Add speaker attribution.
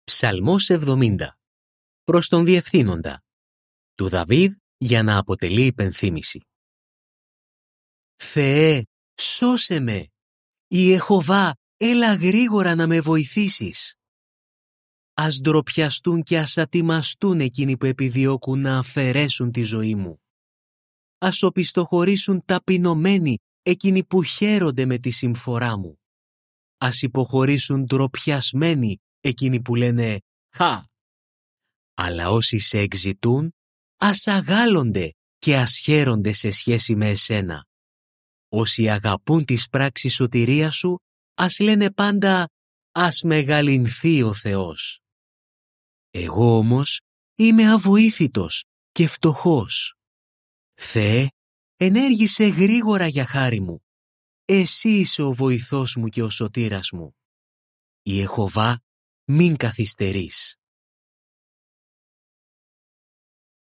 Speaker 1: Ψαλμός 70. Προς τον Διευθύνοντα. Του Δαβίδ για να αποτελεί υπενθύμηση. Θεέ, σώσε με! Ιεχωβά, έλα γρήγορα να με βοηθήσεις. Ας ντροπιαστούν και ας ατιμαστούν εκείνοι που επιδιώκουν να αφαιρέσουν τη ζωή μου. Ας οπισθοχωρήσουν ταπεινωμένοι εκείνοι που χαίρονται με τη συμφορά μου. Ας υποχωρήσουν ντροπιασμένοι εκείνοι που λένε «Χα». Αλλά όσοι σε εξητούν, ας αγάλλονται και ας χαίρονται σε σχέση με εσένα. Όσοι αγαπούν τις πράξεις σωτηρίας σου, ας λένε πάντα «Ας μεγαλυνθεί ο Θεός». Εγώ όμως είμαι αβοήθητος και φτωχός. Θεέ, ενέργησε γρήγορα για χάρη μου. Εσύ είσαι ο βοηθός μου και ο σωτήρας μου. Ιεχωβά, μην καθυστερείς.